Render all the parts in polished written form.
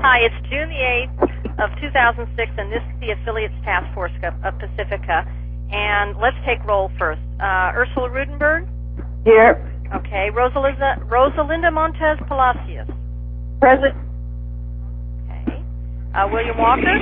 Hi, it's June the 8th of 2006, and this is the Affiliates Task Force of Pacifica. And let's take roll first. Ursula Rudenberg? Here. Okay. Rosalinda Montez Palacios? Present. Okay. William Walker?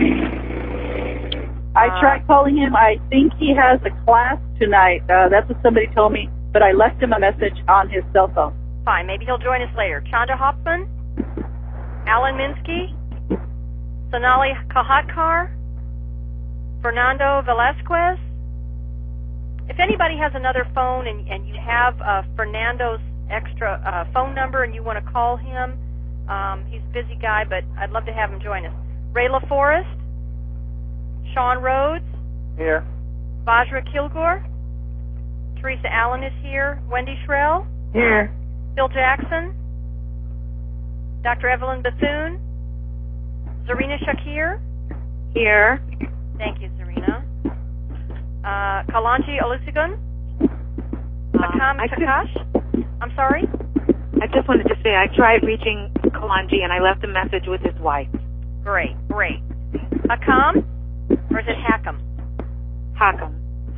I tried calling him. I think he has a class tonight. That's what somebody told me, but I left him a message on his cell phone. Fine. Maybe he'll join us later. Chanda Hoffman? Alan Minsky? Sonali Kahatkar? Fernando Velasquez? If anybody has another phone and you have Fernando's extra phone number and you want to call him, he's a busy guy, but I'd love to have him join us. Ray LaForest? Sean Rhodes? Here. Vajra Kilgore? Teresa Allen is here. Wendy Shrell? Here. Bill Jackson? Dr. Evelyn Bethune? Zarina Shakir? Here. Thank you, Zarina. Kalanji Olusegun? Hakam Takash? I'm sorry? I just wanted to say I tried reaching Kalanji and I left a message with his wife. Great. Hakam? Or is it Hakam? Hakam.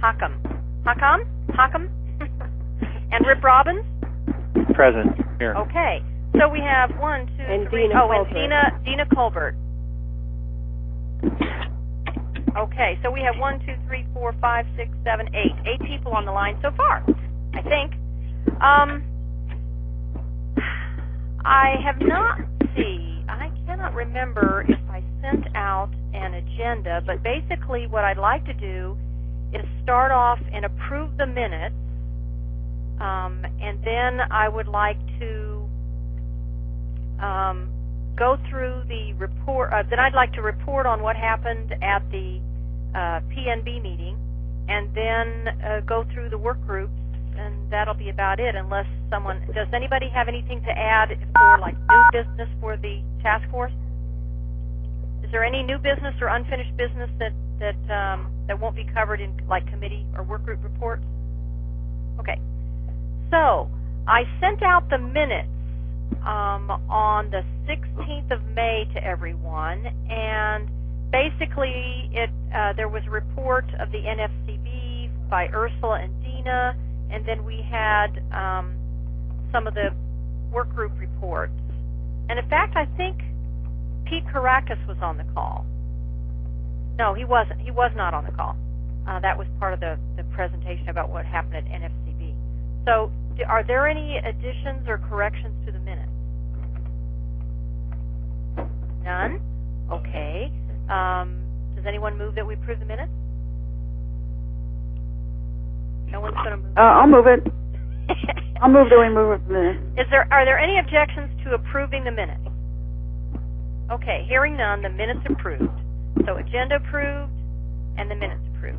Hakam? And Rip Robbins? Present. Here. Okay. So we have 1, 2, and 3. Dina and Dina Colbert. Okay, so we have 1, 2, 3, 4, 5, 6, 7, 8. 8 people on the line so far, I think. I have not I cannot remember if I sent out an agenda, but basically what I'd like to do is start off and approve the minutes, and then I would like to go through the report. Then I'd like to report on what happened at the PNB meeting, and then go through the work groups, and that'll be about it. Unless does anybody have anything to add for like new business for the task force? Is there any new business or unfinished business that won't be covered in like committee or work group reports? Okay. So I sent out the minutes on the 16th of May to everyone, and basically there was a report of the NFCB by Ursula and Dina, and then we had some of the work group reports. And in fact, I think Pete Caracas was on the call. No, he wasn't. He was not on the call. That was part of the presentation about what happened at NFCB. So are there any additions or corrections to the minutes? None? Okay. Does anyone move that we approve the minutes? No one's going to move. I'll move it. I'll move that we move it the minutes. Are there any objections to approving the minutes? Okay, hearing none, the minutes approved. So agenda approved and the minutes approved.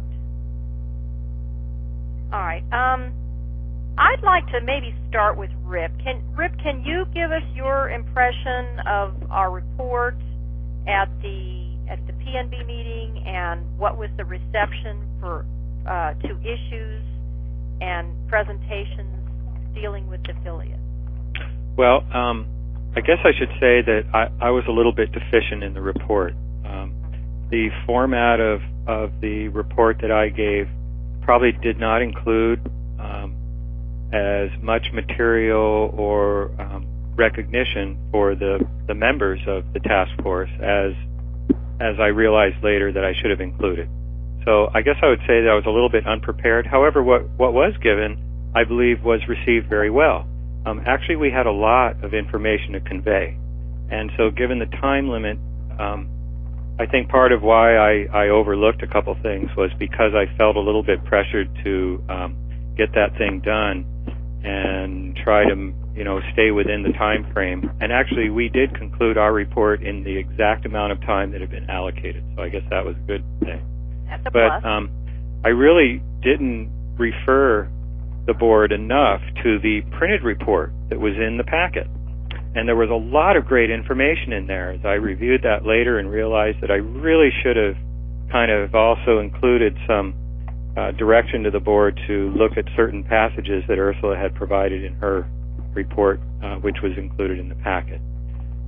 All right. I'd like to maybe start with Rip. Rip, can you give us your impression of our report at the PNB meeting, and what was the reception to issues and presentations dealing with affiliates? Well, I guess I should say that I was a little bit deficient in the report. The format of the report that I gave probably did not include as much material or recognition for the members of the task force as I realized later that I should have included. So I guess I would say that I was a little bit unprepared. However, what was given, I believe, was received very well. Actually, we had a lot of information to convey. And so given the time limit, I think part of why I overlooked a couple things was because I felt a little bit pressured to get that thing done and try to, stay within the time frame. And actually, we did conclude our report in the exact amount of time that had been allocated. So I guess that was a good thing. That's a plus. But I really didn't refer the board enough to the printed report that was in the packet. And there was a lot of great information in there. As I reviewed that later and realized that I really should have kind of also included some direction to the board to look at certain passages that Ursula had provided in her report, which was included in the packet.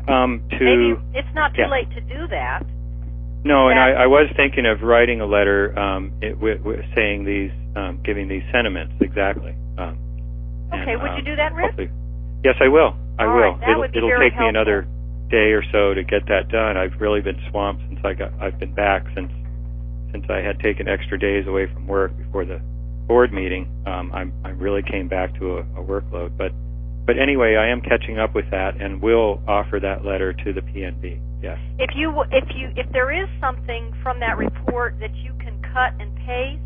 Maybe it's not too late to do that. No, and I was thinking of writing a letter saying these, giving these sentiments exactly. Okay, would you do that, Rick? Yes, I will. I All will. Right, that would be it'll very take me another day or so to get that done. I've really been swamped since I've been back since I had taken extra days away from work before the board meeting. I really came back to a workload, but anyway, I am catching up with that, and will offer that letter to the PNB. Yes. If there is something from that report that you can cut and paste,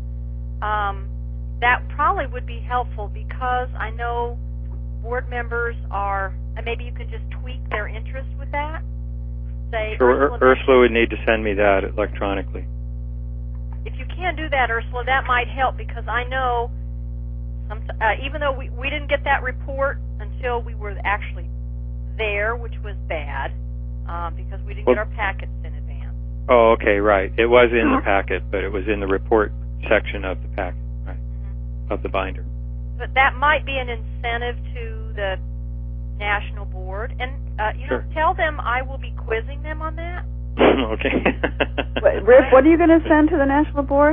that probably would be helpful, because I know board members are, and maybe you could just tweak their interest with that. Say, sure, Ursula would need to send me that electronically. If you can do that, Ursula, that might help, because I know even though we didn't get that report until we were actually there, which was bad, because we didn't get our packets in advance. Oh, okay, right. It was in the packet, but it was in the report section of the packet, right, of the binder. But that might be an incentive to the national board, and sure. Tell them I will be quizzing them on that. Okay. Rick, what are you going to send to the national board?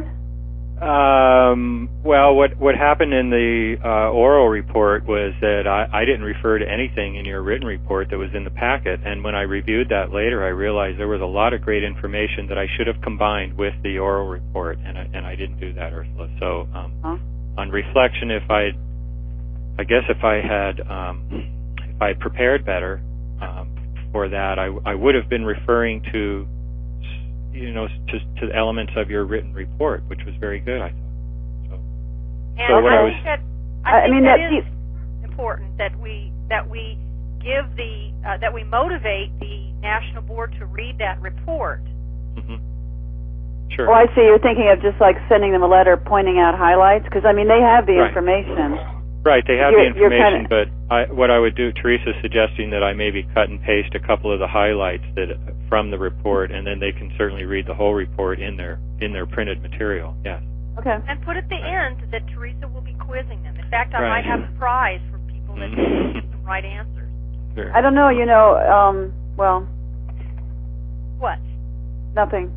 Well, what happened in the oral report was that I didn't refer to anything in your written report that was in the packet, and when I reviewed that later, I realized there was a lot of great information that I should have combined with the oral report, and I didn't do that, Ursula. So, on reflection, if I had prepared better for that, I would have been referring to elements of your written report, which was very good, I thought. So what I think that is important, that we give that we motivate the national board to read that report. Mm-hmm. Sure. Oh, I see. You're thinking of just like sending them a letter pointing out highlights, because they have the information. Right, they have the information, but what I would do, Teresa's suggesting that I maybe cut and paste a couple of the highlights from the report, and then they can certainly read the whole report in their printed material. Yes. Okay. And put at the end that Teresa will be quizzing them. In fact, I might have a prize for people that give the right answers. Sure. I don't know. Well. What? Nothing.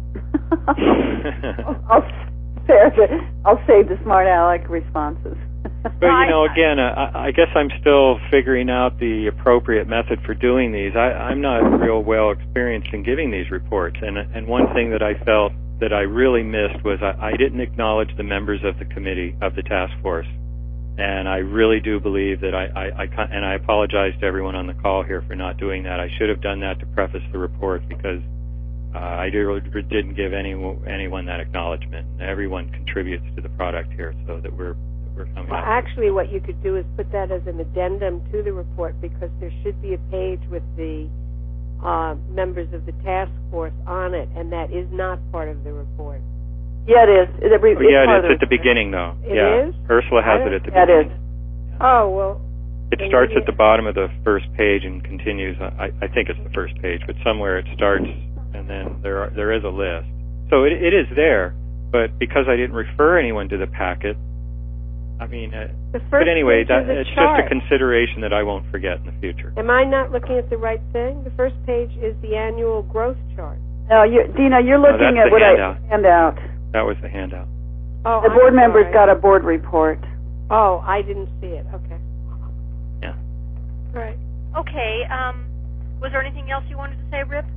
I'll save the smart aleck responses. But, again, I guess I'm still figuring out the appropriate method for doing these. I'm not real well experienced in giving these reports, and one thing that I felt that I really missed was I didn't acknowledge the members of the committee, of the task force, and I really do believe that and I apologize to everyone on the call here for not doing that. I should have done that to preface the report, because I didn't give anyone that acknowledgement. Everyone contributes to the product here, so that we're coming up. Actually, what you could do is put that as an addendum to the report, because there should be a page with the members of the task force on it, and that is not part of the report. Yeah, it is. It's at the beginning, though. It is? Ursula has it at the beginning. Yeah, it is. Oh, well. It starts at the bottom of the first page and continues. I think it's the first page, but somewhere it starts, and then there is a list. So it is there, but because I didn't refer anyone to the packet, but anyway, it's just a consideration that I won't forget in the future. Am I not looking at the right thing? The first page is the annual growth chart. No, Dina, you're looking at what I hand out. That was the handout. Oh, the board members got a board report. Oh, I didn't see it. Okay. Yeah. Right. Okay. Was there anything else you wanted to say, Rip?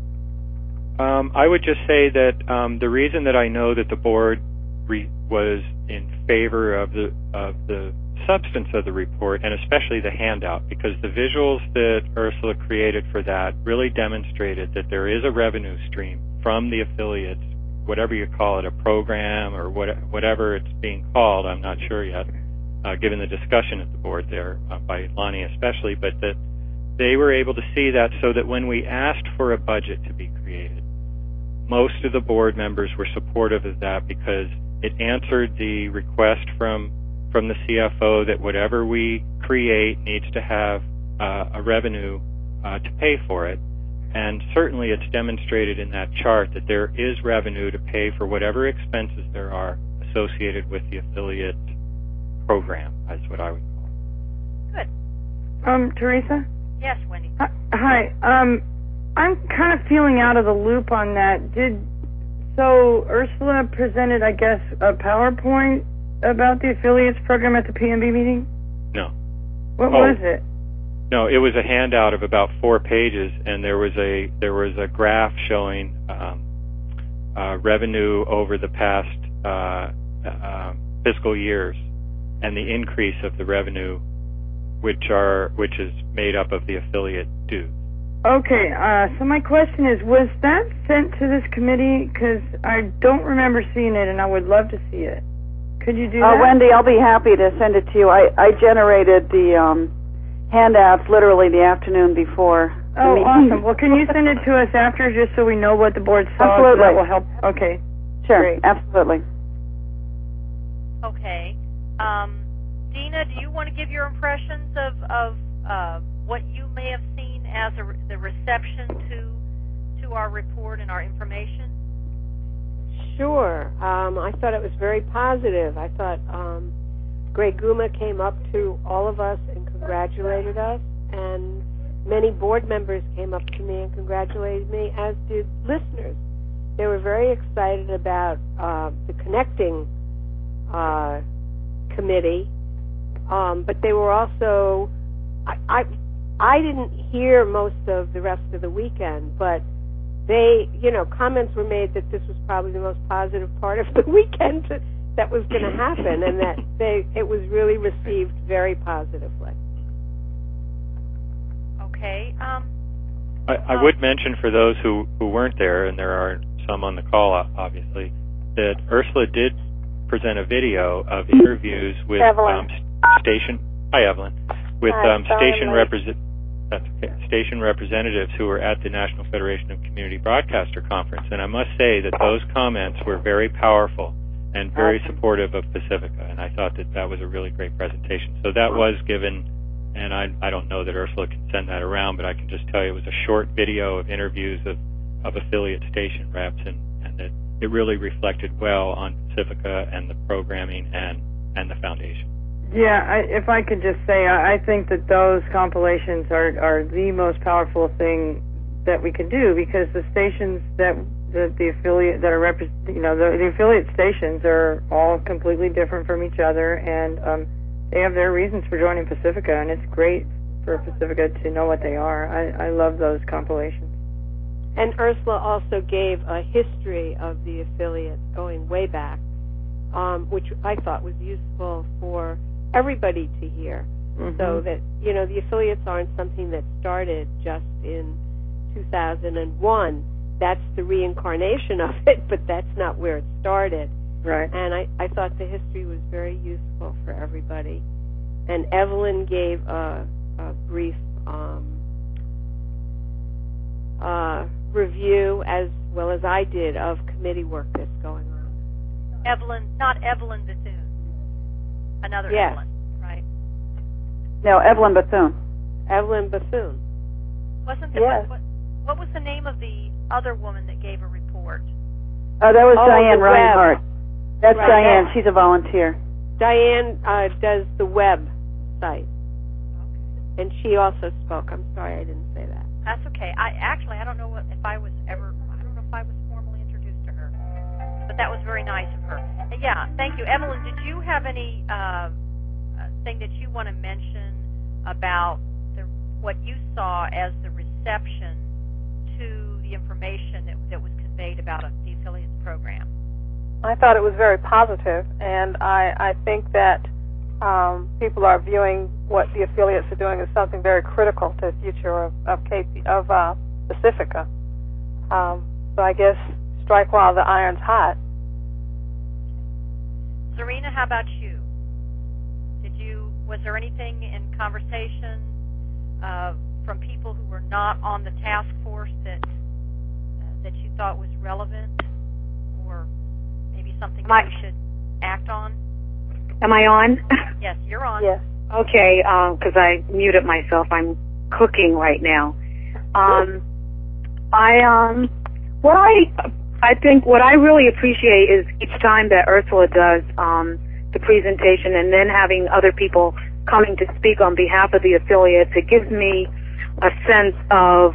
I would just say that the reason that I know that the board was in favor of the substance of the report, and especially the handout, because the visuals that Ursula created for that really demonstrated that there is a revenue stream from the affiliates, whatever you call it, a program or whatever it's being called, I'm not sure yet, given the discussion at the board there by Lonnie especially, but that they were able to see that, so that when we asked for a budget to be created, most of the board members were supportive of that, because it answered the request from the CFO that whatever we create needs to have a revenue to pay for it. And certainly it's demonstrated in that chart that there is revenue to pay for whatever expenses there are associated with the affiliate program. That's what I would call it. Good. Teresa? Yes, Wendy. Hi. I'm kind of feeling out of the loop on that. So Ursula presented, I guess, a PowerPoint about the affiliates program at the PNB meeting? No. What was it? No, it was a handout of about 4 pages, and there was a graph showing revenue over the past fiscal years and the increase of the revenue, which is made up of the affiliate dues. Okay, so my question is, was that sent to this committee? Because I don't remember seeing it, and I would love to see it. Could you do that? Wendy, I'll be happy to send it to you. I generated the handouts literally the afternoon before. Oh, awesome. Well, can you send it to us after, just so we know what the board saw? Absolutely. So that will help. Okay. Sure, Great. absolutely. Okay. Dina, do you want to give your impressions of what you may have seen as the reception to our report and our information? Sure. I thought it was very positive. I thought Greg Guma came up to all of us and congratulated us, and many board members came up to me and congratulated me, as did listeners. They were very excited about the connecting committee, but they were also, I didn't hear most of the rest of the weekend, but comments were made that this was probably the most positive part of the weekend that was going to happen, and that it was really received very positively. Okay. I would mention for those who weren't there, and there are some on the call, obviously, that Ursula did present a video of interviews with station. Hi, Evelyn. With station representatives who were at the National Federation of Community Broadcaster Conference, and I must say that those comments were very powerful and very supportive of Pacifica, and I thought that was a really great presentation. So that was given, and I don't know that Ursula can send that around, but I can just tell you it was a short video of interviews of affiliate station reps, and that it really reflected well on Pacifica and the programming and the foundation. Yeah, if I could just say, I think that those compilations are the most powerful thing that we can do, because the stations the affiliate that are the affiliate stations are all completely different from each other, and they have their reasons for joining Pacifica, and it's great for Pacifica to know what they are. I love those compilations. And Ursula also gave a history of the affiliates going way back, which I thought was useful for everybody to hear, so that the affiliates aren't something that started just in 2001. That's the reincarnation of it, but that's not where it started. Right. And I thought the history was very useful for everybody. And Evelyn gave a brief review, as well as I did, of committee work that's going on. Evelyn, not Evelyn Bethune. Another yes. Evelyn, right? No, Evelyn Bethune. Evelyn Bethune. Wasn't there? Yes. What was the name of the other woman that gave a report? Oh, that was Diane the Reinhardt. web. That's Right. Diane. She's a volunteer. Diane does the web site, and she also spoke. I'm sorry I didn't say that. That's okay. I don't know if I was formally introduced to her, but that was very nice of her. Yeah, thank you, Evelyn. Did you have any thing that you want to mention about what you saw as the reception to the information that was conveyed about the affiliates program? I thought it was very positive, and I think that people are viewing what the affiliates are doing as something very critical to the future of Pacifica. So I guess strike while the iron's hot. Serena, how about you? Was there anything in conversation from people who were not on the task force that you thought was relevant, or maybe something that we should act on? Am I on? Yes, you're on. Yes. Okay, because I muted myself. I'm cooking right now. I think what I really appreciate is each time that Ursula does the presentation, and then having other people coming to speak on behalf of the affiliates, it gives me a sense of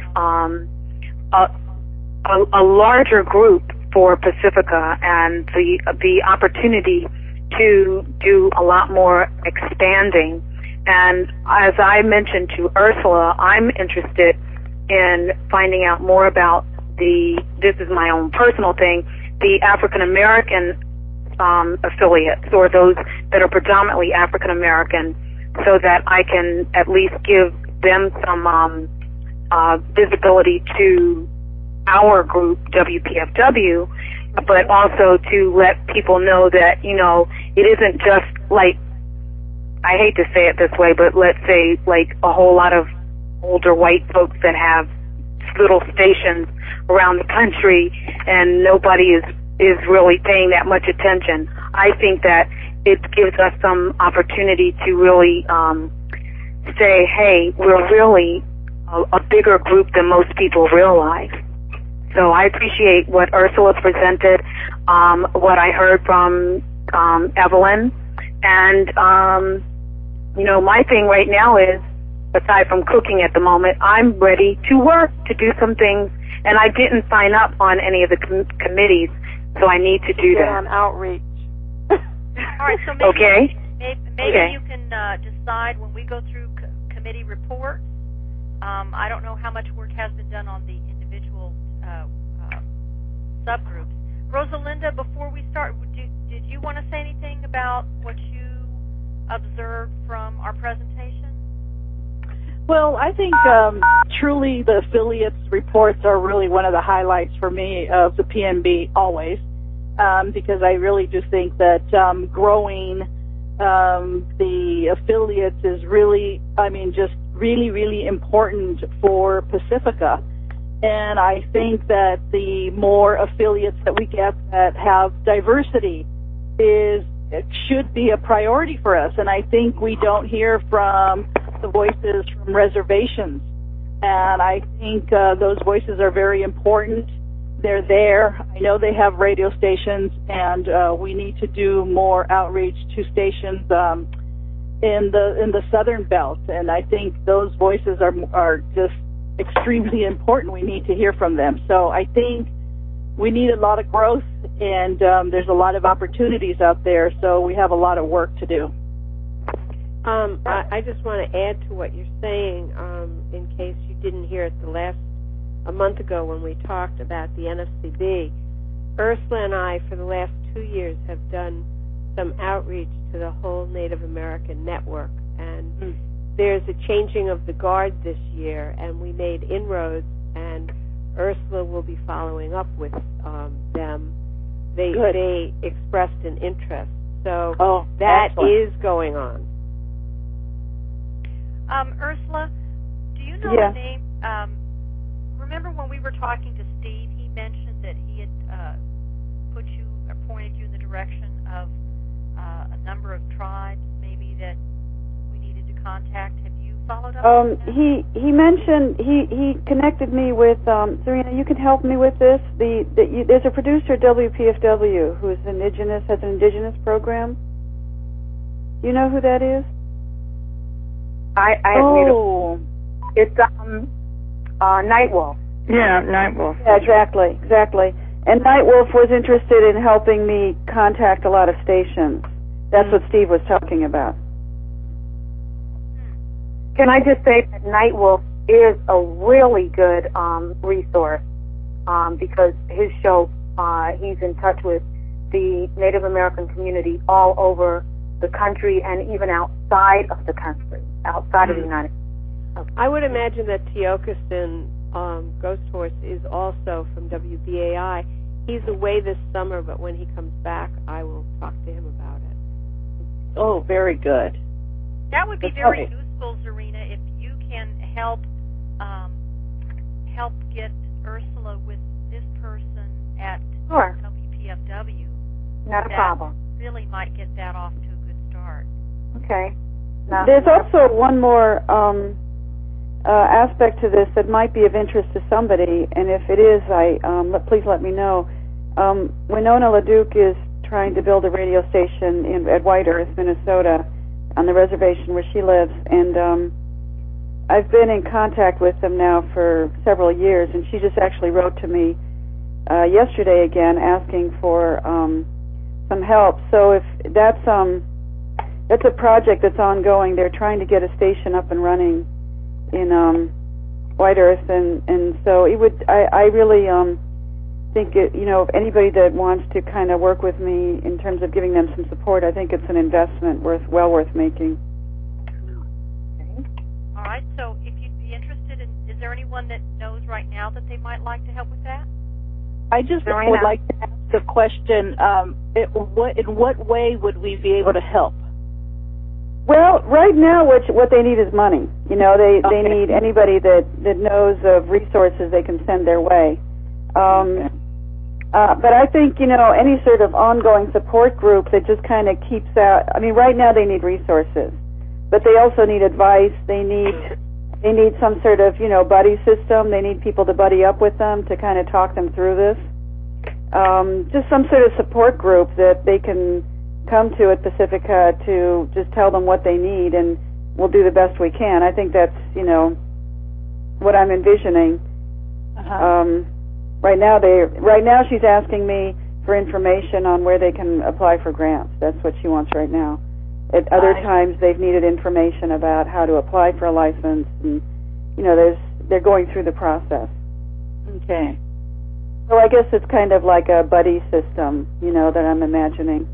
a larger group for Pacifica and the opportunity to do a lot more expanding. And as I mentioned to Ursula, I'm interested in finding out more about this is my own personal thing, the African American affiliates, or those that are predominantly African American, so that I can at least give them some visibility to our group, WPFW, but also to let people know that, it isn't just like, I hate to say it this way, but let's say like a whole lot of older white folks that have little stations around the country and nobody is really paying that much attention. I think that it gives us some opportunity to really say, hey, we're really a bigger group than most people realize. So I appreciate what Ursula presented, what I heard from Evelyn, and my thing right now is, aside from cooking at the moment, I'm ready to work, to do some things, and I didn't sign up on any of the committees, so I need to do that. On outreach. All right, so maybe, okay. maybe you can decide when we go through committee reports. I don't know how much work has been done on the individual subgroups. Rosalinda, before we start, did you want to say anything about what you observed from our presentation? Well, I think truly the affiliates reports are really one of the highlights for me of the PNB always, because I really just think that growing the affiliates is really, just really, really important for Pacifica. And I think that the more affiliates that we get that have diversity it should be a priority for us. And I think we don't hear from the voices from reservations. And I think those voices are very important. They're there. I know they have radio stations, and we need to do more outreach to stations in the Southern Belt. And I think those voices are just extremely important. We need to hear from them. So I think we need a lot of growth, and there's a lot of opportunities out there, so we have a lot of work to do. I just want to add to what you're saying, in case you didn't hear it a month ago when we talked about the NFCB. Ursula and I, for the last 2 years, have done some outreach to the whole Native American network, and there's a changing of the guard this year, and we made inroads, and Ursula will be following up with them. They expressed an interest, so that is going on. Ursula, do you know the name? Remember when we were talking to Steve, he mentioned that he had pointed you in the direction of a number of tribes, maybe that we needed to contact. Have you followed up? He mentioned he connected me with Serena. You can help me with this. There's a producer at WPFW who's indigenous, has an indigenous program. Do you know who that is? It's Nightwolf. Yeah, Nightwolf. Yeah, exactly. And Nightwolf was interested in helping me contact a lot of stations. That's what Steve was talking about. Can I just say that Nightwolf is a really good resource because his show, he's in touch with the Native American community all over the country and even outside of the country, outside of the United States. I would imagine that Teokasin Ghost Horse is also from WBAI. He's away this summer, but when he comes back, I will talk to him about it. Oh, very good. That would be very useful, Zarina, if you can help get Ursula with this person at WPFW. Not a problem. Really might get that off to a good start. Okay. There's also one more aspect to this that might be of interest to somebody, and if it is, please let me know. Winona LaDuke is trying to build a radio station at White Earth, Minnesota, on the reservation where she lives, and I've been in contact with them now for several years, and she just actually wrote to me yesterday again asking for some help. So if that's a project that's ongoing. They're trying to get a station up and running in White Earth, and so it would. I really think it. If anybody that wants to kind of work with me in terms of giving them some support, I think it's an investment well worth making. All right. So if you'd be interested in, is there anyone that knows right now that they might like to help with that? I just would like to ask the question, in what way would we be able to help? Well, right now what they need is money. They need anybody that knows of resources they can send their way. But I think, any sort of ongoing support group that just kind of keeps out, right now they need resources, but they also need advice. They need some sort of, buddy system. They need people to buddy up with them to kind of talk them through this. Just some sort of support group that they can come to at Pacifica to just tell them what they need, and we'll do the best we can. I think that's, what I'm envisioning. Uh-huh. Right now she's asking me for information on where they can apply for grants. That's what she wants right now. At other times they've needed information about how to apply for a license, and they're going through the process. Okay. So I guess it's kind of like a buddy system, that I'm imagining.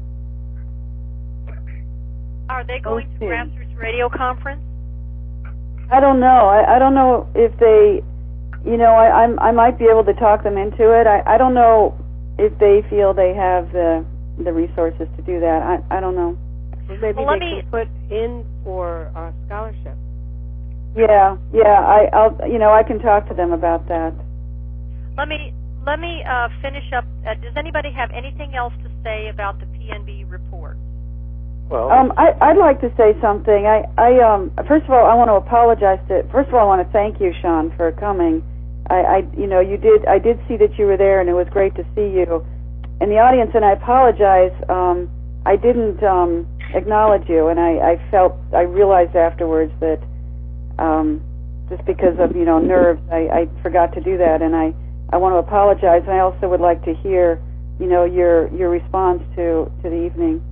Are they going to Grassroots Radio Conference? I don't know. I don't know if they, I might be able to talk them into it. I don't know if they feel they have the resources to do that. I don't know. Well, maybe they can put in for a scholarship. Yeah. I can talk to them about that. Let me finish up. Does anybody have anything else to say about the PNB report? Well, I'd like to say something. I first of all, I want to apologize first of all, I want to thank you, Sean, for coming. I did see that you were there, and it was great to see you in the audience. And I apologize. I didn't acknowledge you, and I realized afterwards that just because of nerves, I forgot to do that, and I want to apologize. And I also would like to hear your response to the evening.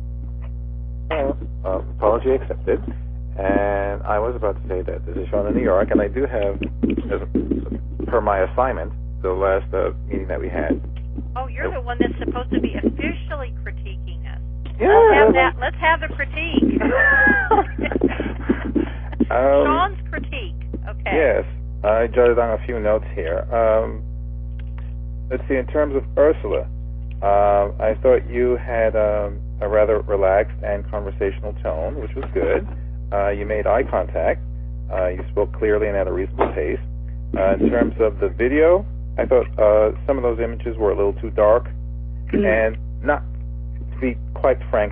Apology accepted. And I was about to say that this is Sean in New York, and I do have, per my assignment, the last meeting that we had. Oh, you're the one that's supposed to be officially critiquing us. Yeah. Let's have the critique. Sean's critique. Okay. Yes, I jotted down a few notes here. Let's see. In terms of Ursula, I thought you had a rather relaxed and conversational tone, which was good. You made eye contact. You spoke clearly and at a reasonable pace. In terms of the video, I thought some of those images were a little too dark, and not to be quite frank,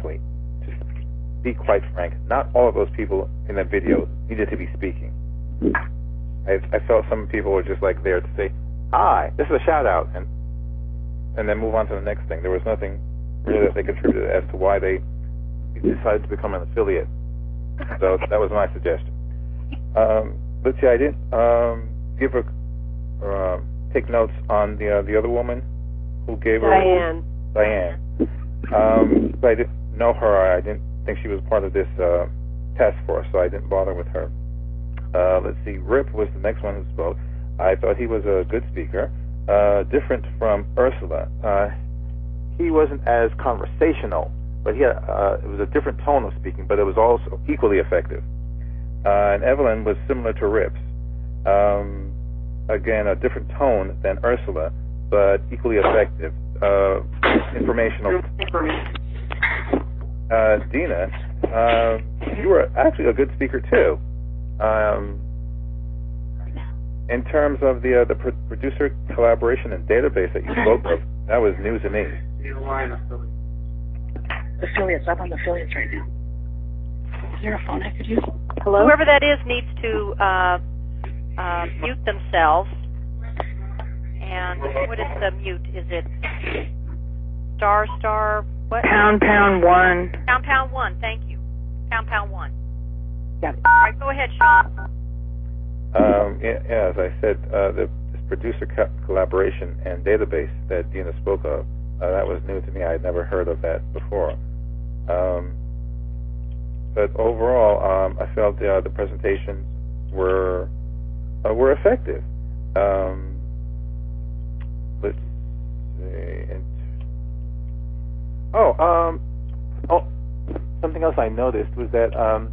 not all of those people in that video needed to be speaking. I felt some people were just like there to say, "Hi, this is a shout out," and then move on to the next thing. There was nothing really that they contributed as to why they decided to become an affiliate. So that was my suggestion. Let's see, I didn't take notes on the other woman who gave her Diane. But I didn't know her. I didn't think she was part of this task force, so I didn't bother with her. Let's see, Rip was the next one who spoke. I thought he was a good speaker, different from Ursula. He wasn't as conversational, but he had, it was a different tone of speaking, but it was also equally effective. And Evelyn was similar to Rip's. Again, a different tone than Ursula, but equally effective. Informational. Dina, you were actually a good speaker too. In terms of the producer collaboration and database that you spoke of, that was news to me. Affiliates, I'm on affiliates right now. Is there a phone I could use? Hello? Whoever that is needs to mute themselves. And what is the mute? Is it star, what? Pound 1. Pound 1, thank you. Pound 1. Got it. All right, go ahead, Sean. As I said, this producer collaboration and database that Dina spoke of, that was new to me. I had never heard of that before. But overall, I felt the presentations were effective. Let's see. Something else I noticed was that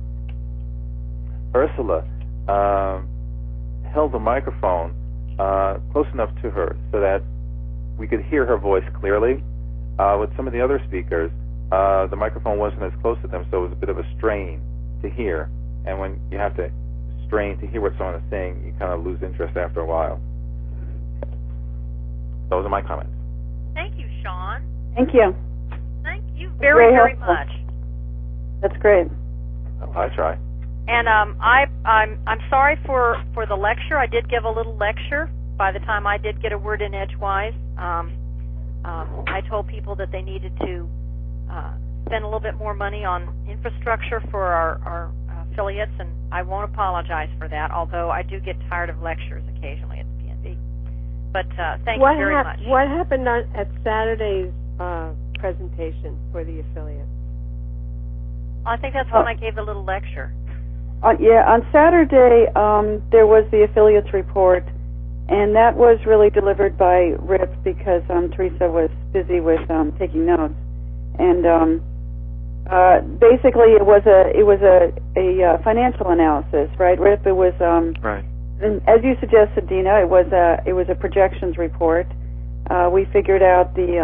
Ursula held the microphone close enough to her so that we could hear her voice clearly. With some of the other speakers, the microphone wasn't as close to them, so it was a bit of a strain to hear. And when you have to strain to hear what someone is saying, you kind of lose interest after a while. Those are my comments. Thank you, Sean. Thank you. Thank you very much. That's great. Oh, I try. And I'm sorry for the lecture. I did give a little lecture. By the time I did get a word in edgewise, I told people that they needed to spend a little bit more money on infrastructure for our affiliates, and I won't apologize for that, although I do get tired of lectures occasionally at the PNB. But thank you very much. What happened at Saturday's presentation for the affiliates? I think that's when I gave the little lecture. On Saturday, there was the affiliates report, and that was really delivered by Rip because Teresa was busy with taking notes. And basically, it was a financial analysis, right, Rip? It was right. And as you suggested, Dina, it was a projections report. We figured out the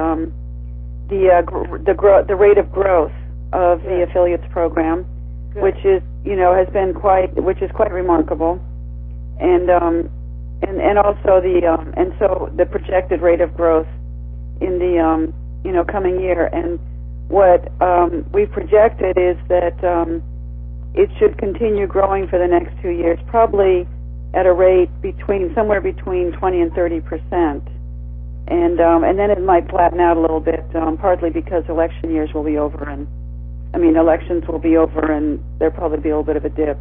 rate of growth of the affiliates program, which is has been quite remarkable, and also the projected rate of growth in the coming year. And what we've projected is that it should continue growing for the next 2 years, probably at a rate somewhere between 20 and 30%, and then it might flatten out a little bit, partly because election years will be over, elections will be over, and there'll probably be a little bit of a dip.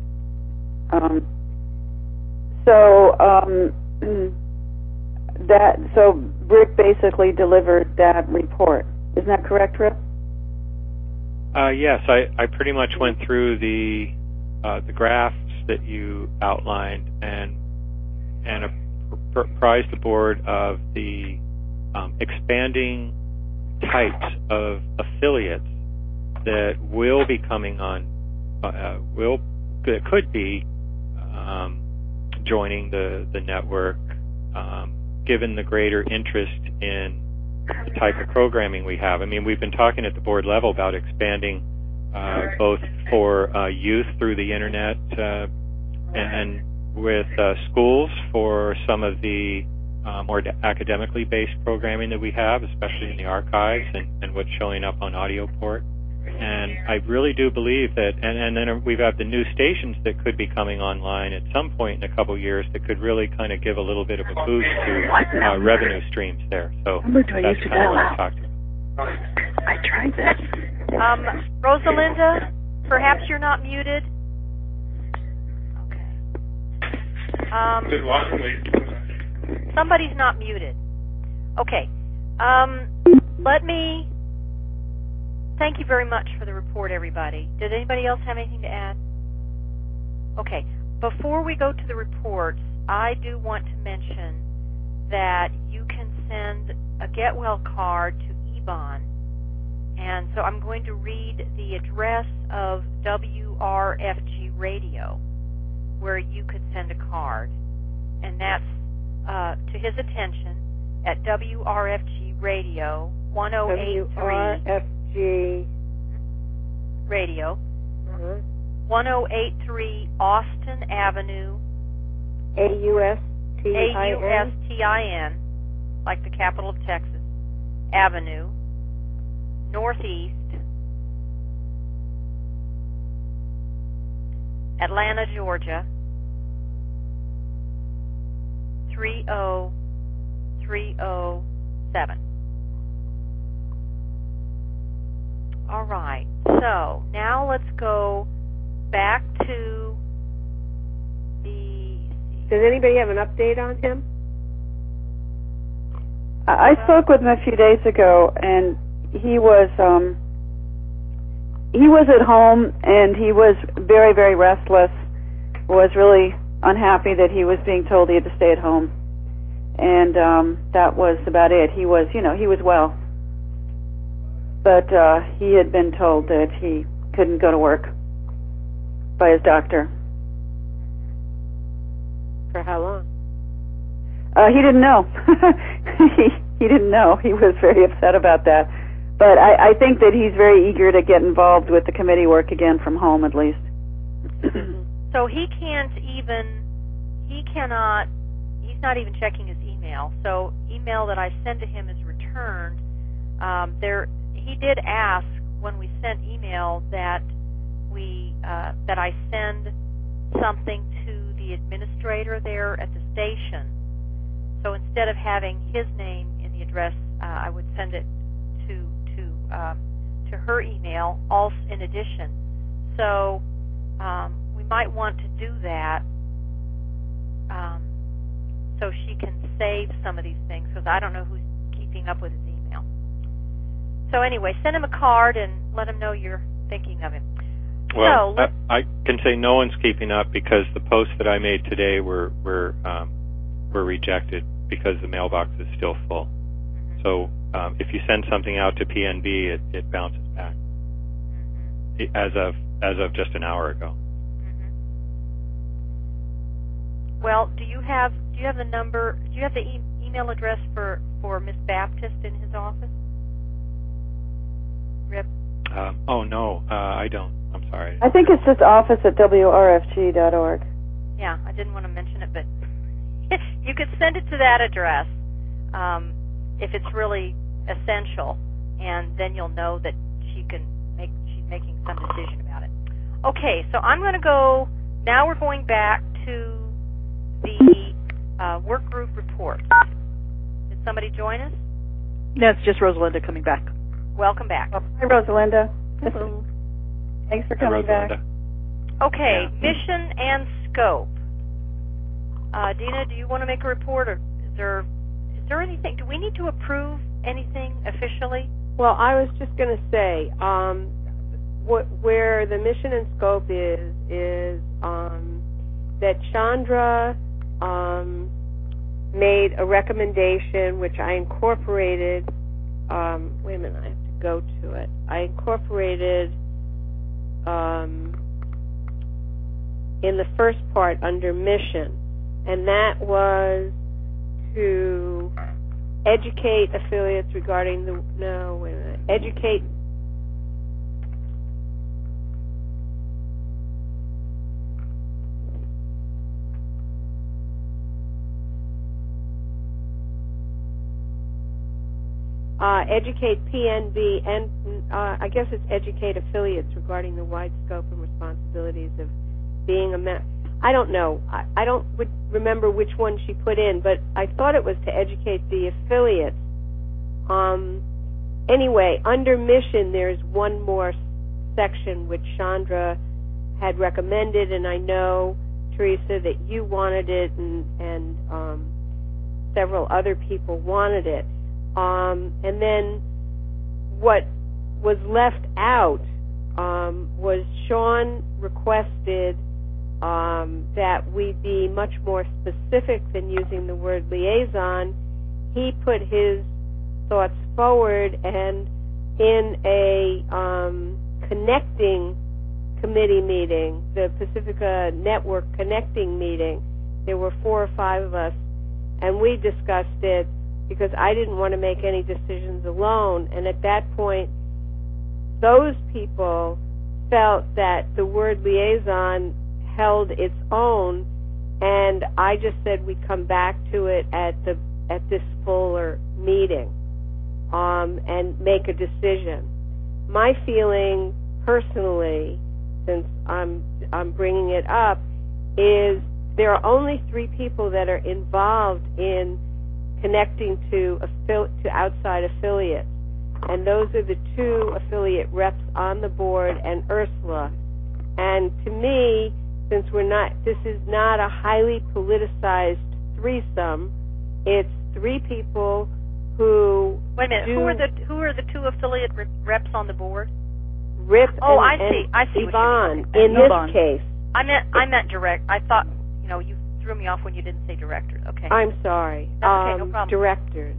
So Rick basically delivered that report. Isn't that correct, Rick? Yes, I pretty much went through the graphs that you outlined and apprised the board of the expanding types of affiliates that will be coming on, that could be joining the network, given the greater interest in the type of programming we have. We've been talking at the board level about expanding both for youth through the internet and with schools for some of the more academically based programming that we have, especially in the archives and what's showing up on AudioPort. And I really do believe that, and then we have the new stations that could be coming online at some point in a couple years that could really kind of give a little bit of a boost to revenue streams there. So that's kind of what I'm talking about. I tried that. Rosalinda, perhaps you're not muted. Okay. Somebody's not muted. Okay. Thank you very much for the report, everybody. Did anybody else have anything to add? Okay. Before we go to the reports, I do want to mention that you can send a Get Well card to EBON. And so I'm going to read the address of WRFG Radio where you could send a card. And that's to his attention at WRFG Radio 1083. WRFG Radio 1083 Austin Avenue, AUSTIN, like the capital of Texas, Avenue, Northeast, Atlanta, Georgia 30307. All right, so now let's go back to the Does anybody have an update on him? I spoke with him a few days ago, and he was at home, and he was very, very restless, was really unhappy that he was being told he had to stay at home. And that was about it. He was well. But he had been told that he couldn't go to work by his doctor. For how long? He didn't know. he didn't know. He was very upset about that. But I think that he's very eager to get involved with the committee work again from home, at least. So he's not even checking his email. So email that I send to him is returned. He did ask when we sent email that I send something to the administrator there at the station. So instead of having his name in the address, I would send it to her email also in addition. So we might want to do that so she can save some of these things, because I don't know who's keeping up with his email. So anyway, send him a card and let him know you're thinking of him. Well, I can say no one's keeping up because the posts that I made today were rejected because the mailbox is still full. Mm-hmm. So if you send something out to PNB, it bounces back. Mm-hmm. As of just an hour ago. Mm-hmm. Well, do you have the number? Do you have the email address for Miss Baptist in his office? Rip. Oh no, I don't. I'm sorry. I think it's just office@wrfg.org. Yeah, I didn't want to mention it, but you could send it to that address if it's really essential, and then you'll know that she's making some decision about it. Okay, so I'm going to go. Now we're going back to the work group report. Did somebody join us? No, it's just Rosalinda coming back. Welcome back. Hi, Rosalinda. Hello. Thanks for coming back. Okay, mission and scope. Dina, do you want to make a report, or is there anything? Do we need to approve anything officially? Well, I was just going to say, where the mission and scope is that Chandra made a recommendation, which I incorporated. Wait a minute, I have to go to it. I incorporated in the first part under mission, and that was to educate affiliates regarding educate PNB and I guess it's educate affiliates regarding the wide scope and responsibilities of being a I don't know. I don't remember which one she put in, but I thought it was to educate the affiliates. Anyway, under mission, there's one more section which Chandra had recommended, and I know, Teresa, that you wanted it, and several other people wanted it. And then what was left out was Sean requested that we be much more specific than using the word liaison. He put his thoughts forward, and in a connecting committee meeting, the Pacifica Network connecting meeting, there were 4 or 5 of us, and we discussed it because I didn't want to make any decisions alone. And at that point, those people felt that the word liaison held its own, and I just said we'd come back to it at this fuller meeting and make a decision. My feeling personally, since I'm bringing it up, is there are only 3 people that are involved in connecting to outside affiliates, and those are the 2 affiliate reps on the board and Ursula. And to me, since this is not a highly politicized threesome, it's three people who... Wait a minute, who are the two affiliate reps on the board? Rip I see Yvonne, in this case. I meant direct. I thought, you threw me off when you didn't say directors. Okay. I'm sorry. That's okay, no problem. Directors.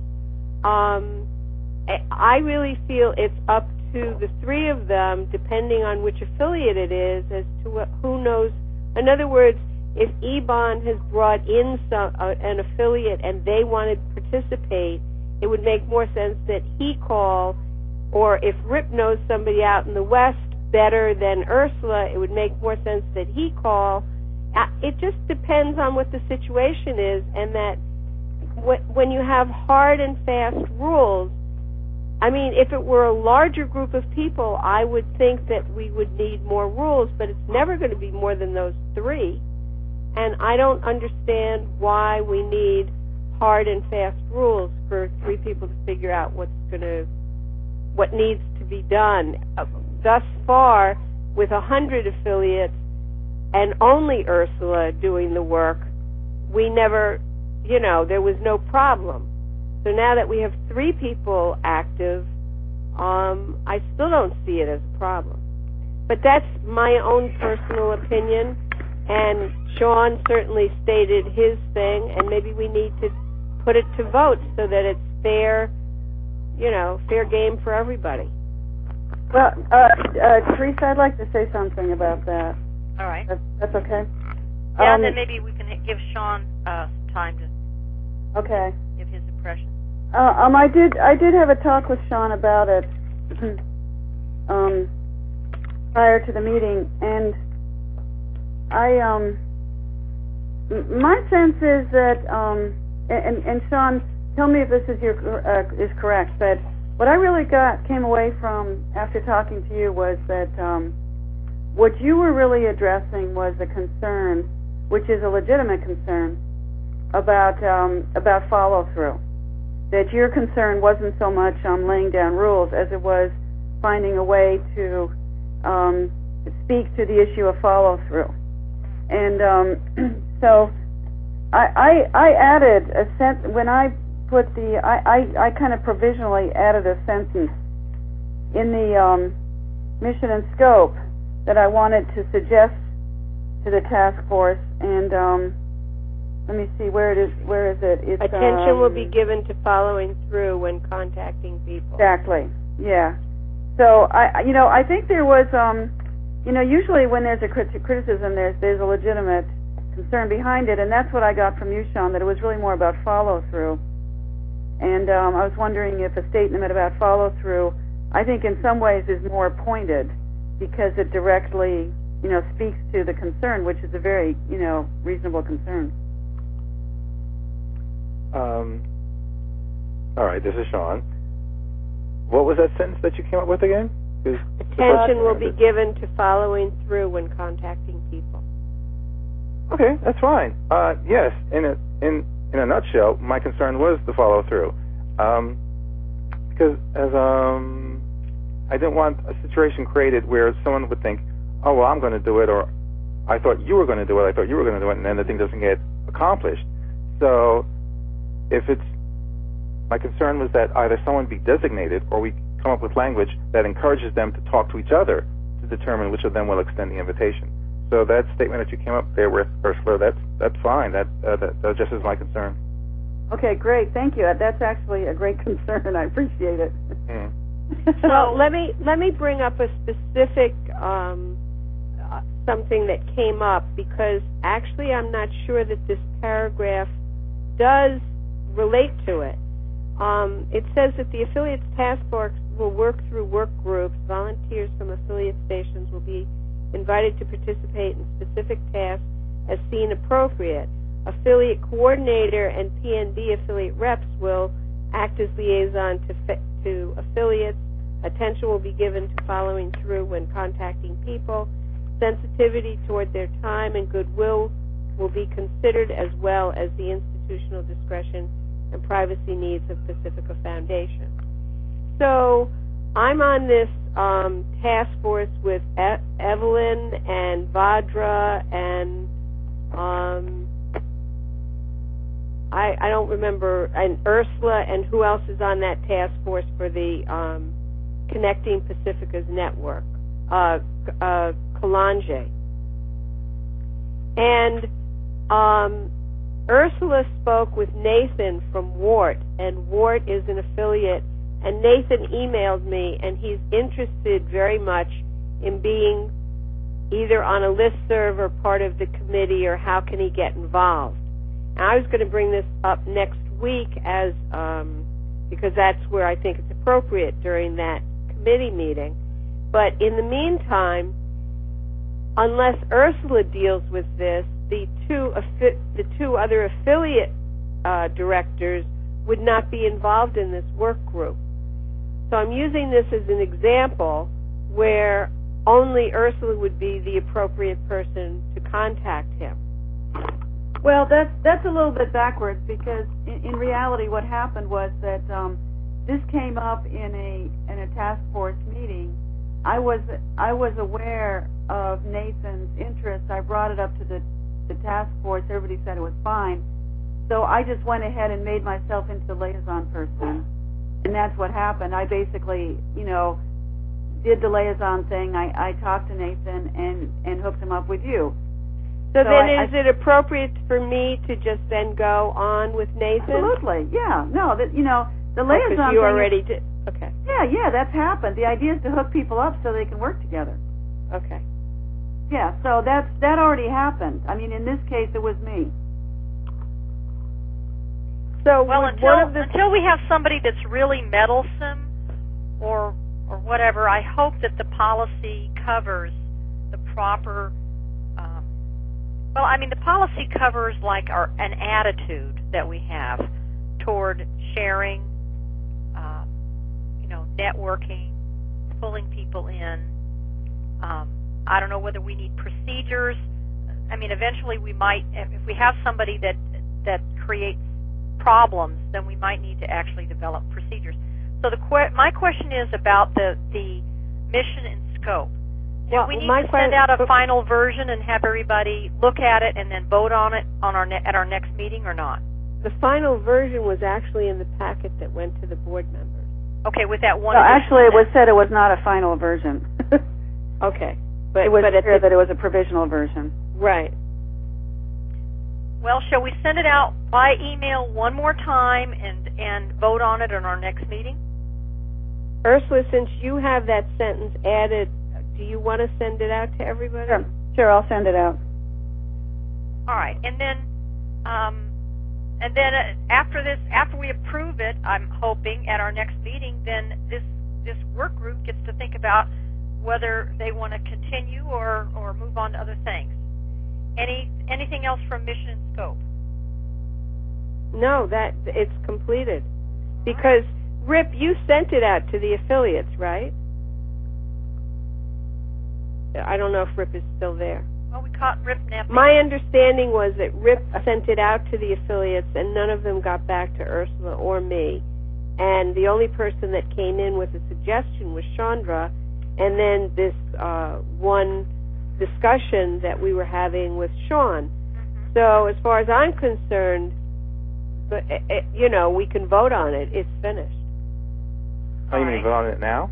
I really feel it's up to the three of them, depending on which affiliate it is, as to who knows. In other words, if Ebon has brought in an affiliate and they want to participate, it would make more sense that he call, or if Rip knows somebody out in the West better than Ursula, it would make more sense that he call. It just depends on what the situation is, and that when you have hard and fast rules, I mean, if it were a larger group of people, I would think that we would need more rules, but it's never going to be more than those three. And I don't understand why we need hard and fast rules for three people to figure out what needs to be done. Thus far, with 100 affiliates and only Ursula doing the work, we never, there was no problem. So now that we have three people active, I still don't see it as a problem. But that's my own personal opinion, and Sean certainly stated his thing, and maybe we need to put it to vote so that it's fair, fair game for everybody. Well, Teresa, I'd like to say something about that. All right. That's okay? Yeah, and then maybe we can give Sean some time to give his impression. I did have a talk with Sean about it prior to the meeting, and my sense is that and Sean, tell me if this is is correct, but what I really came away from after talking to you was that what you were really addressing was a concern, which is a legitimate concern, about follow through. That your concern wasn't so much laying down rules as it was finding a way to speak to the issue of follow through. And so I added a sentence when I put I kind of provisionally added a sentence in the mission and scope that I wanted to suggest to the task force, and let me see, where is it? It's, attention will be given to following through when contacting people. Exactly. Yeah. So I think there was usually when there's a criticism, there's a legitimate concern behind it, and that's what I got from you, Sean, that it was really more about follow through. And I was wondering if a statement about follow through, I think in some ways is more pointed because it directly speaks to the concern, which is a very reasonable concern. All right, this is Sean. What was that sentence that you came up with again? Attention will be given to following through when contacting people. Okay, that's fine. Yes, in a nutshell, my concern was the follow through, because as I didn't want a situation created where someone would think, oh well, I'm going to do it, or I thought you were going to do it, and then the thing doesn't get accomplished. So my concern was that either someone be designated or we come up with language that encourages them to talk to each other to determine which of them will extend the invitation. So that statement that you came up there with, Ursula, that's fine. That just is my concern. Okay, great. Thank you. That's actually a great concern. I appreciate it. Mm. Well, let me bring up a specific something that came up, because actually I'm not sure that this paragraph does relate to it. It says that the affiliates task force will work through work groups. Volunteers from affiliate stations will be invited to participate in specific tasks as seen appropriate. Affiliate coordinator and PNB affiliate reps will act as liaison to affiliates. Attention will be given to following through when contacting people. Sensitivity toward their time and goodwill will be considered, as well as the institutional discretion and privacy needs of Pacifica Foundation. So I'm on this task force with Evelyn and Vadra and I don't remember, and Ursula, and who else is on that task force for the Connecting Pacifica's network? Kalange. And Ursula spoke with Nathan from WART, and WART is an affiliate, and Nathan emailed me, and he's interested very much in being either on a listserv or part of the committee, or how can he get involved. And I was going to bring this up next week as because that's where I think it's appropriate during that committee meeting. But in the meantime, unless Ursula deals with this, the two other affiliate directors would not be involved in this work group. So I'm using this as an example where only Ursula would be the appropriate person to contact him. Well, that's a little bit backwards, because in reality what happened was that this came up in a task force meeting. I was aware of Nathan's interest. I brought it up to the task force. Everybody said it was fine. So I just went ahead and made myself into the liaison person. And that's what happened. I basically, did the liaison thing. I talked to Nathan and hooked him up with you. So then is it appropriate for me to just then go on with Nathan? Absolutely, yeah. No, the liaison because you already did. Okay. Yeah, that's happened. The idea is to hook people up so they can work together. Okay. Yeah, so that already happened. I mean, in this case, it was me. So until we have somebody that's really meddlesome or whatever, I hope that the policy covers the proper. The policy covers like an attitude that we have toward sharing, networking, pulling people in. I don't know whether we need procedures. I mean, eventually we might, if we have somebody that creates problems, then we might need to actually develop procedures. So my question is about the mission and scope. Do we need to send out a final version and have everybody look at it and then vote on it at our next meeting or not? The final version was actually in the packet that went to the board members. Okay, with that one. No, actually, it was said it was not a final version. Okay, it was clear that it was a provisional version. Right. Well, shall we send it out by email one more time and vote on it in our next meeting? Ursula, since you have that sentence added, do you want to send it out to everybody? Sure, I'll send it out. All right, and then after we approve it, I'm hoping at our next meeting, then this work group gets to think about whether they want to continue or move on to other things. Anything else from mission and scope? No, that it's completed. Because Rip, you sent it out to the affiliates, right? I don't know if Rip is still there. Well, we caught Rip napping. My understanding was that Rip sent it out to the affiliates, and none of them got back to Ursula or me. And the only person that came in with a suggestion was Chandra, and then this one discussion that we were having with Sean. Mm-hmm. So as far as I'm concerned, we can vote on it. It's finished. Oh, you mean vote on it now?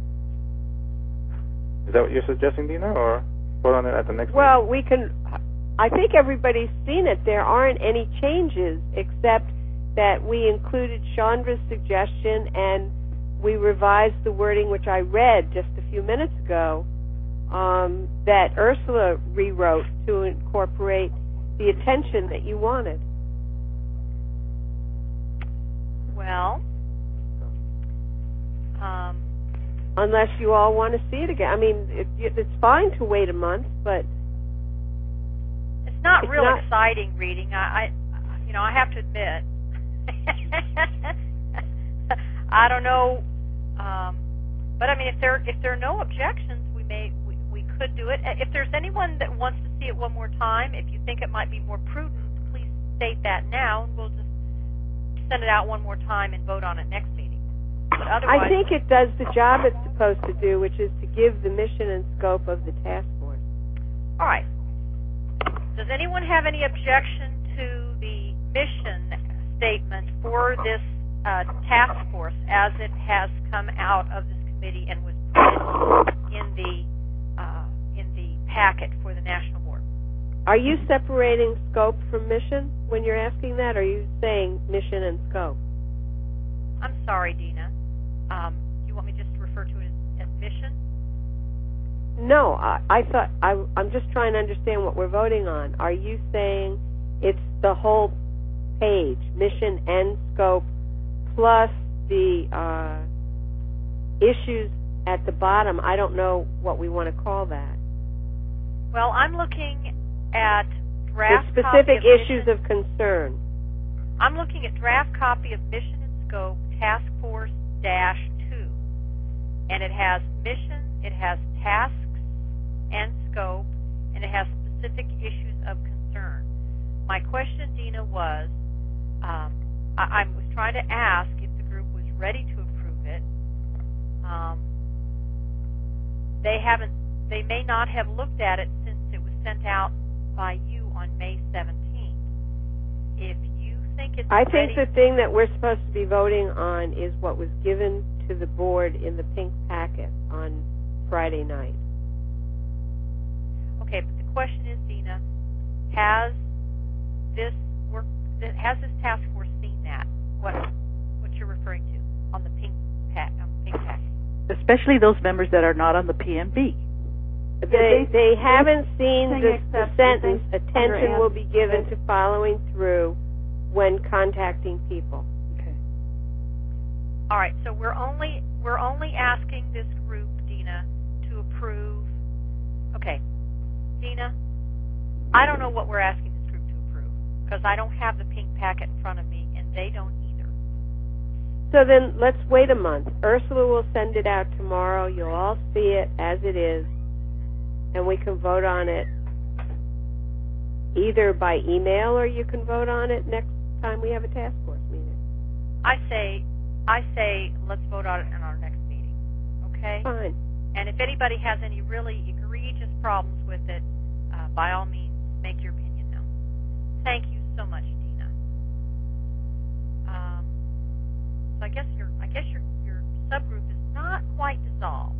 Is that what you're suggesting, Dina, or vote on it at the next meeting? Well, we can. I think everybody's seen it. There aren't any changes except that we included Chandra's suggestion and we revised the wording, which I read just a few minutes ago, that Ursula rewrote to incorporate the attention that you wanted. Well, unless you all want to see it again. I mean, it's fine to wait a month, but it's not exciting reading. I have to admit, I don't know, but I mean, if there are no objections, we could do it. If there's anyone that wants to see it one more time, if you think it might be more prudent, please state that now, and we'll just send it out one more time and vote on it next meeting. But otherwise, I think it does the job it's supposed to do, which is to give the mission and scope of the task force. All right. Does anyone have any objection to the mission statement for this task force as it has come out of this committee and was put in the packet for the National Board? Are you separating scope from mission when you're asking that, or are you saying mission and scope? I'm sorry, Dina. Do you want me just to refer to it as mission? No, I thought I'm just trying to understand what we're voting on. Are you saying it's the whole page, mission and scope, plus the issues at the bottom? I don't know what we want to call that. Well, I'm looking at draft the specific copy of issues mission. of concern. I'm looking at draft copy of mission and scope task force -2, and it has mission, it has tasks and scope, and it has specific issues of concern. My question, Dina, was I was trying to ask if the group was ready to approve it. They may not have looked at it since it was sent out by you on May 17th. If you think it's I ready, think the thing that we're supposed to be voting on is what was given to the board in the pink packet on Friday night. Okay, but the question is, Dina, has this task force seen that? What you're referring to on the pink packet? Especially those members that are not on the PMB. They haven't seen the sentence, attention answer. will be given to following through when contacting people. Okay. All right, so we're only asking this group, Dina, to approve. Okay, Dina, I don't know what we're asking this group to approve because I don't have the pink packet in front of me, and they don't either. So then let's wait a month. Ursula will send it out tomorrow. You'll all see it as it is, and we can vote on it either by email or you can vote on it next time we have a task force meeting. I say let's vote on it in our next meeting. Okay? Fine. And if anybody has any really egregious problems with it, by all means, make your opinion known. Thank you so much, Dina. So I guess your subgroup is not quite dissolved.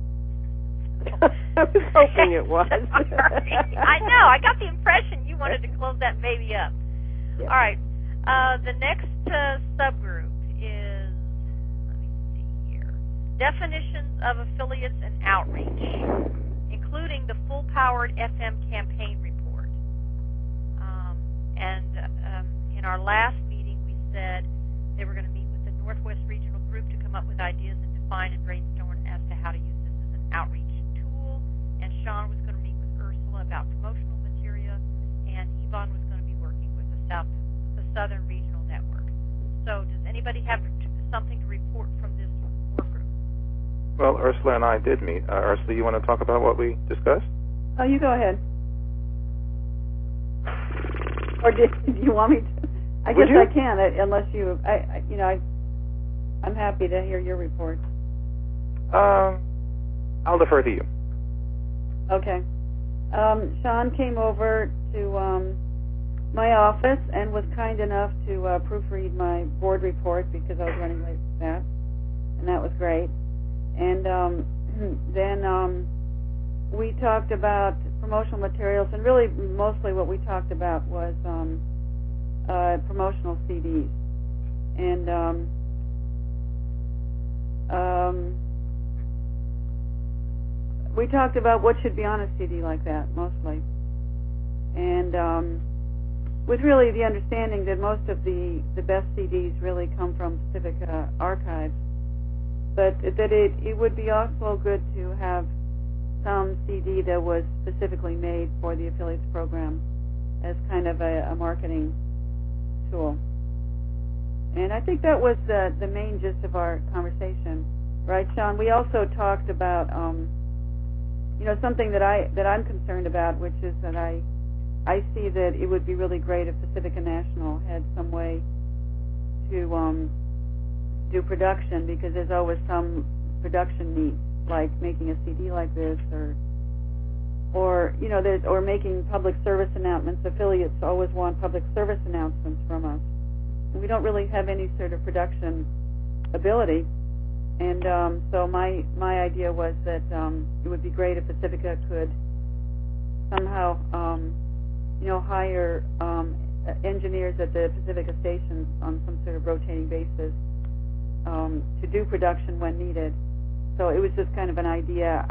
I was hoping it was. I know. I got the impression you wanted to close that baby up. Yeah. All right. The next subgroup is, let me see here, definitions of affiliates and outreach, including the full-powered FM campaign report. In our last meeting, we said they were going to meet with the Northwest Regional Group to come up with ideas and define and brainstorm as to how to use this as an outreach tool. And Sean was going to meet with Ursula about promotional material, and Yvonne was going to be working with the Southern Regional Network. So does anybody have something to report from this work group? Well, Ursula and I did meet. Ursula, you want to talk about what we discussed? Oh, you go ahead. Or do you want me to? I guess I can, unless you. I'm happy to hear your report. I'll defer to you. Okay. Sean came over to my office and was kind enough to proofread my board report because I was running late for that, and that was great. And then we talked about promotional materials, and really mostly what we talked about was promotional CDs. And we talked about what should be on a CD like that, mostly. And with really the understanding that most of the best CDs really come from Pacifica archives, but that it would be also good to have some CD that was specifically made for the affiliates program as kind of a marketing tool. And I think that was the main gist of our conversation, right, Sean? We also talked about something that I'm concerned about, which is that I see that it would be really great if Pacifica National had some way to do production, because there's always some production needs, like making a CD like this, or or making public service announcements. Affiliates always want public service announcements from us. We don't really have any sort of production ability, and so my idea was that it would be great if Pacifica could somehow hire engineers at the Pacifica stations on some sort of rotating basis to do production when needed. So it was just kind of an idea.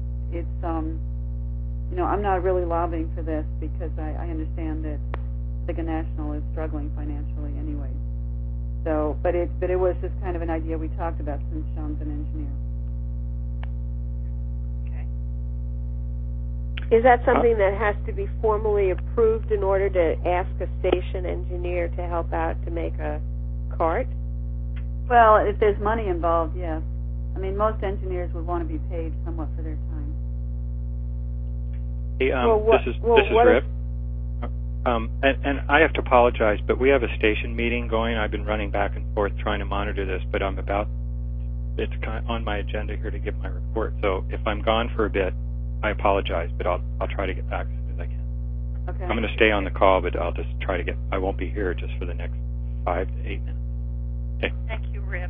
I'm not really lobbying for this because I understand that Pacifica National is struggling financially anyway. So, but it was just kind of an idea we talked about since Sean's an engineer. Is that something that has to be formally approved in order to ask a station engineer to help out to make a cart? Well, if there's money involved, yes. I mean, most engineers would want to be paid somewhat for their time. Hey, this is Rip. And I have to apologize, but we have a station meeting going. I've been running back and forth trying to monitor this, but it's kind of on my agenda here to give my report. So if I'm gone for a bit, I apologize, but I'll try to get back as soon as I can. Okay. I'm going to stay on the call, but I'll just try to I won't be here just for the next 5 to 8 minutes. Okay. Thank you, Rip.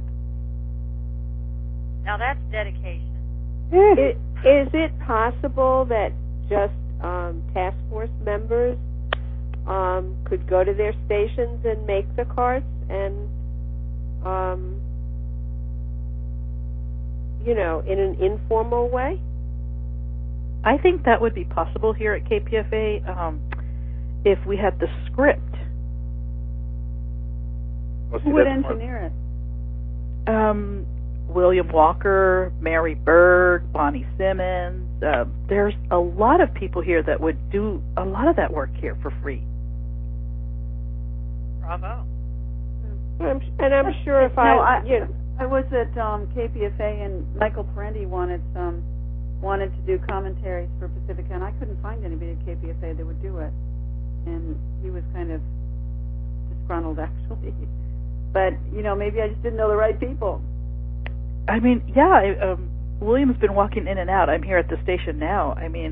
Now that's dedication. Is it possible that just task force members could go to their stations and make the carts and, in an informal way? I think that would be possible here at KPFA if we had the script. Who would engineer it? William Walker, Mary Berg, Bonnie Simmons. There's a lot of people here that would do a lot of that work here for free. Bravo. I'm sure if I was at KPFA and Michael Parenti wanted to do commentaries for Pacifica, and I couldn't find anybody at KPFA that would do it. And he was kind of disgruntled, actually. But, maybe I just didn't know the right people. I mean, yeah, William's been walking in and out. I'm here at the station now. I mean,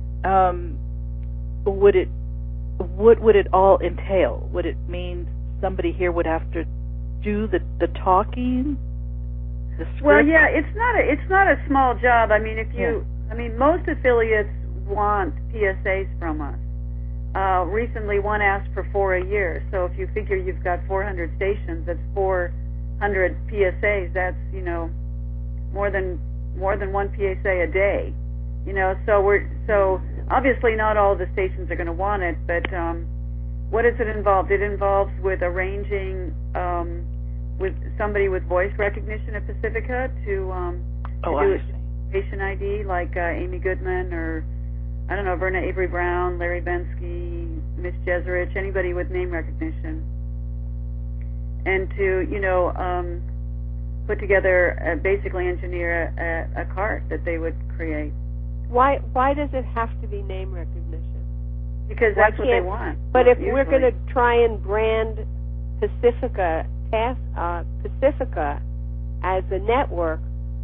what would it all entail? Would it mean somebody here would have to do the talking? The script? Well, yeah, it's not a small job. I mean, most affiliates want PSAs from us. Recently, one asked for 4 a year. So if you figure you've got 400 stations, that's 400 PSAs. That's more than one PSA a day. So obviously not all the stations are going to want it. But what does it involve? It involves with arranging with somebody with voice recognition at Pacifica to do a station ID, like Amy Goodman or I don't know, Verna Avery Brown, Larry Bensky, Mitch Jeserich, anybody with name recognition, and to put together, basically engineer a cart that they would create. Why does it have to be name recognition? Because that's what they want. But if we're going to try and brand Pacifica as a network,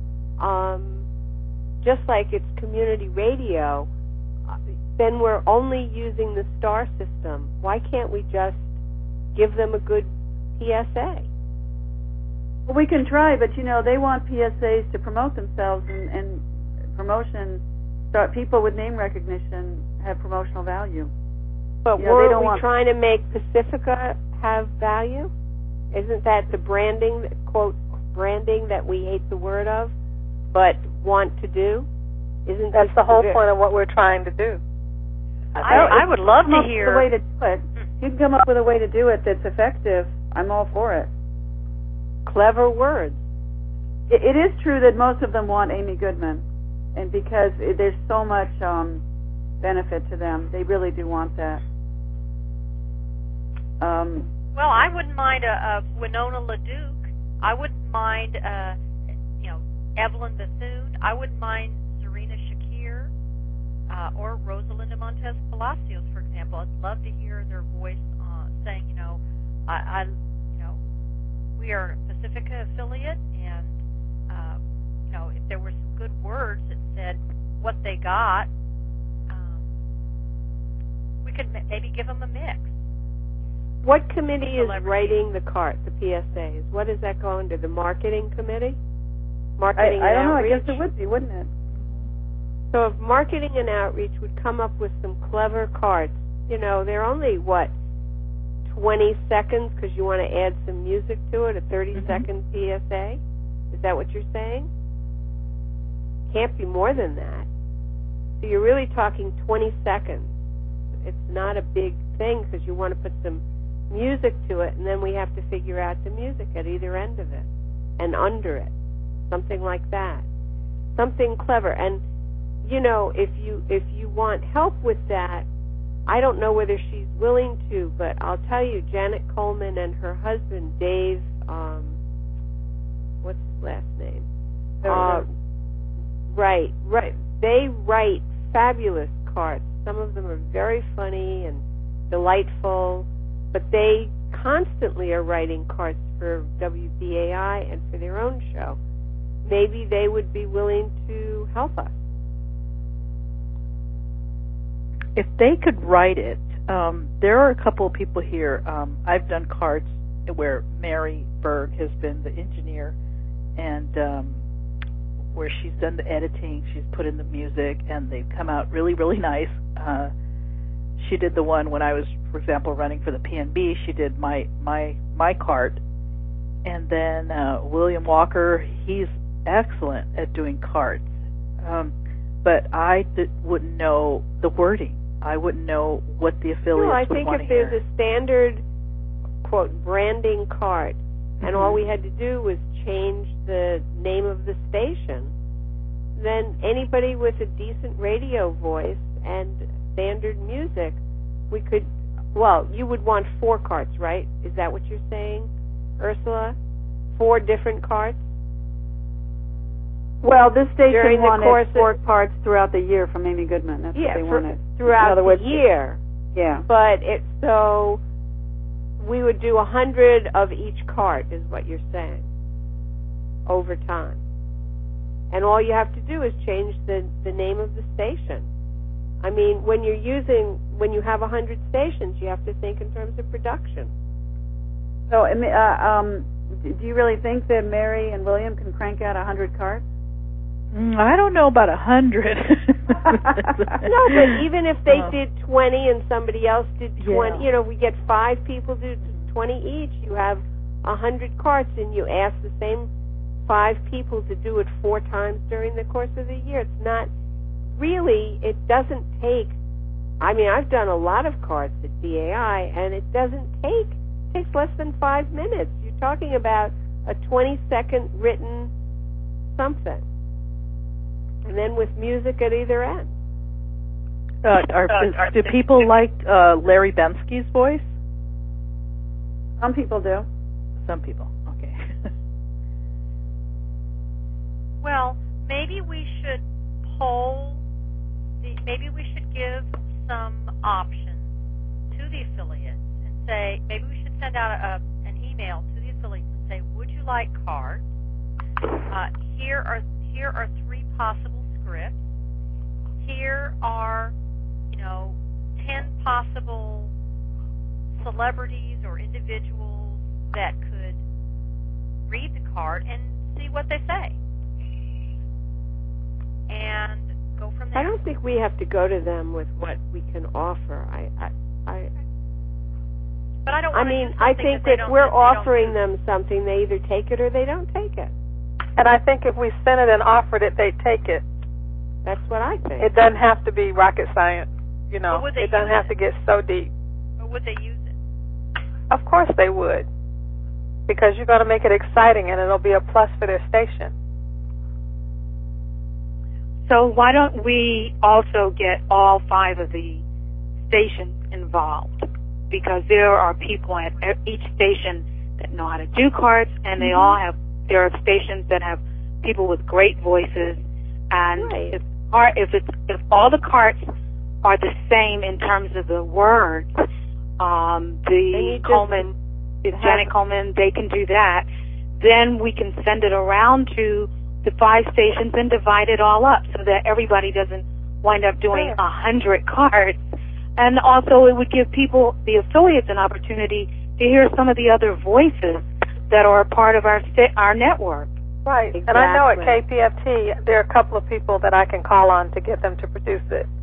just like it's community radio, then we're only using the star system. Why can't we just give them a good PSA? Well, we can try, but they want PSAs to promote themselves, and promotion. So people with name recognition have promotional value. But weren't we trying to make Pacifica have value? Isn't that the branding, quote, branding that we hate the word of, but want to do? That's the whole point of what we're trying to do. I would love to hear the way to do it. You can come up with a way to do it that's effective. I'm all for it. Clever words. It is true that most of them want Amy Goodman, and because there's so much benefit to them, they really do want that. Well, I wouldn't mind a Winona LaDuke. I wouldn't mind, Evelyn Bethune. I wouldn't mind Serena Shakir or Rosalinda Montez Palacios, for example. I'd love to hear their voice saying, we are Pacifica affiliate, and if there were some good words that said what they got, we could maybe give them a mix. What committee is writing the cart, the PSAs? What is that going to? The marketing committee? Marketing I don't outreach? know. I guess it would be, wouldn't it? So if marketing and outreach would come up with some clever carts, they're only, 20 seconds because you want to add some music to it, a 30-second PSA? Is that what you're saying? Can't be more than that. So you're really talking 20 seconds. It's not a big thing because you want to put some music to it, and then we have to figure out the music at either end of it and under it, something like that, something clever. And if you want help with that, I don't know whether she's willing to, but I'll tell you, Janet Coleman and her husband Dave, what's his last name? Right. They write fabulous carts. Some of them are very funny and delightful, but they constantly are writing carts for WBAI and for their own show. Maybe they would be willing to help us. If they could write it, there are a couple of people here. I've done carts where Mary Berg has been the engineer, and where she's done the editing, she's put in the music, and they've come out really, really nice. She did the one when I was, for example, running for the PNB. She did my cart, and then William Walker. He's excellent at doing carts, but I wouldn't know the wording. I wouldn't know what the affiliates would want to hear. I think if there's a standard quote branding cart, and all we had to do was change the name of the station, then anybody with a decent radio voice and standard music, we could, you would want 4 carts, right? Is that what you're saying, Ursula? 4 different carts? Well, this station wanted 4 carts throughout the year from Amy Goodman. That's what they wanted. Throughout the year. Yeah. But so we would do 100 of each cart, is what you're saying, over time. And all you have to do is change the name of the station. I mean, when you have 100 stations, you have to think in terms of production. So, do you really think that Mary and William can crank out 100 carts? I don't know about 100. No, but even if they did 20 and somebody else did 20, we get 5 people do 20 each, you have 100 carts, and you ask the same 5 people to do it 4 times during the course of the year. It's not really, it doesn't take, I've done a lot of carts at BAI, and it takes less than 5 minutes. You're talking about a 20-second written something, and then with music at either end. Do people like Larry Bensky's voice? Some people do. Some people, okay. Well, maybe we should maybe we should give some options to the affiliates and say, maybe we should send out an email to the affiliates and say, would you like cards? Here are 3 possible scripts. Here are 10 possible celebrities or individuals that could read the card and see what they say, and go from there. I don't think we have to go to them with what we can offer. But I don't. I think that we're offering them something. They either take it or they don't take it. And I think if we sent it and offered it, they'd take it. That's what I think. It doesn't have to be rocket science, It doesn't have to get so deep. Or would they use it? Of course they would, because you're going to make it exciting, and it'll be a plus for their station. So why don't we also get all 5 of the stations involved? Because there are people at each station that know how to do carts, and there are stations that have people with great voices. And if all the carts are the same in terms of the words, Janet Coleman, they can do that. then we can send it around to the 5 stations and divide it all up so that everybody doesn't wind up doing 100 cards. And also it would give people, the affiliates, an opportunity to hear some of the other voices that are a part of our network. Right. Exactly. And I know at KPFT there are a couple of people that I can call on to get them to produce it.